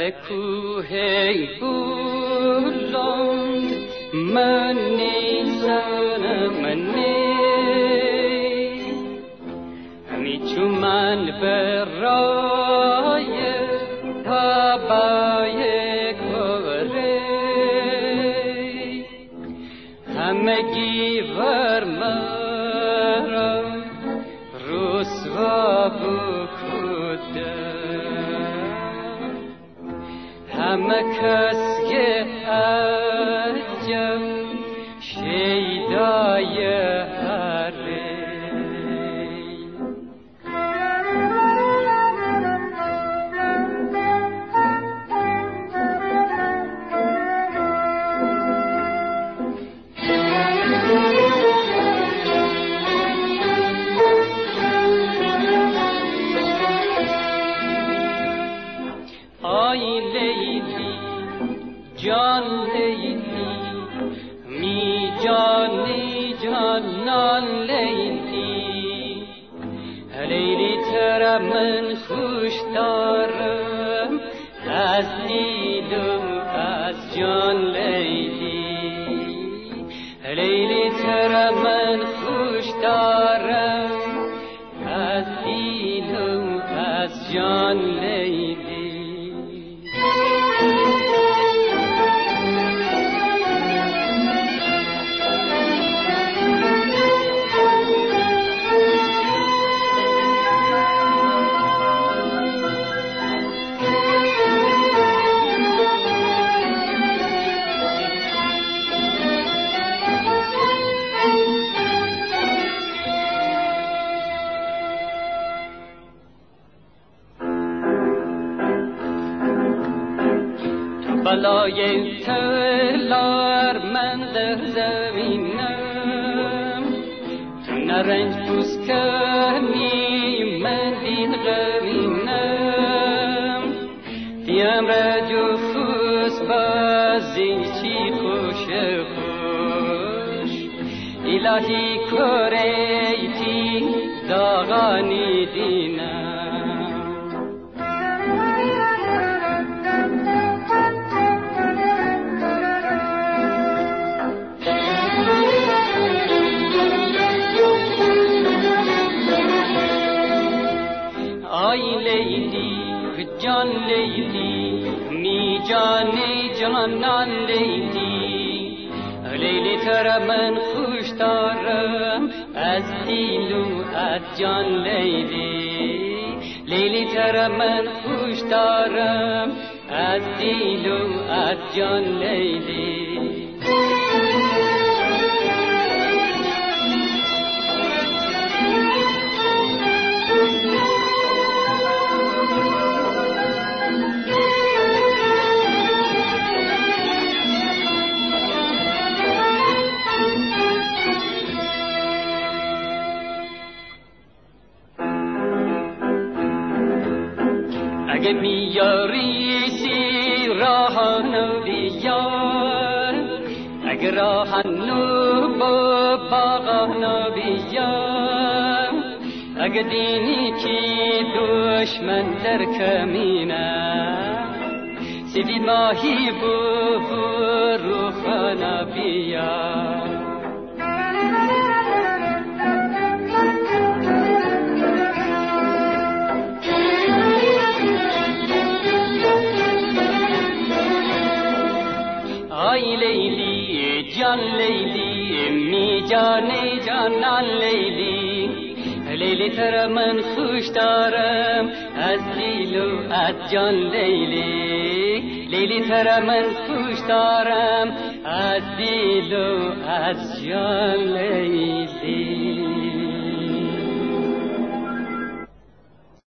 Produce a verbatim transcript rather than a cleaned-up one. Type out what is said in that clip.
سر کوه بلند من نیزنم من همی چون من برای تبای کوره همگی ور مرا رسوا بکده همه کس که عجب شیدای هره آی لیلی جان لیلی می جانی جانان لیلی لیلی ترا من خوش دارم از دل و از جان لیلی لیلی ترا من خوش دارم از دل و از جان لیلی بلای تلار من در زمینم تو نرنج پوست کنی من دین غمینم دیم رجو خوز بازی چی خوش خوش الهی کوریتی داغانی دینم آی لیلی جان لیلی می جانی جانان لیلی لیلی ترا من خوش دارم از دل و از جان لیلی لیلی ترا من خوش دارم از دل و از جان لیلی اگه بیاری سی راهنو بیار اگه راهنو با باغانو بیار اگه دینی کی دشمن در کمینم سیدی ماهی بو رو خانا بیار آی لیلی جان لیلی می جانی جانان لیلی لیلی ترا من خوش دارم از دل و از جان لیلی لیلی ترا من خوش دارم از دل و از جان لیلی